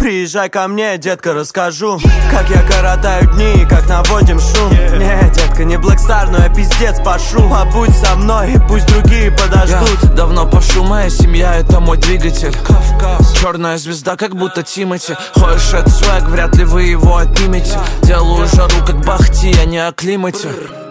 Приезжай ко мне, детка, расскажу, как я коротаю дни, как наводим шум. Не, детка, не Blackstar, но я пиздец пошу. Побудь со мной, и пусть другие подождут. Я давно пошу, моя семья — это мой двигатель. Кавказ, черная звезда, как будто Тимати. Ходишь, это свэг, вряд ли вы его отнимете. Делаю жару, как Бахти, я не о климате.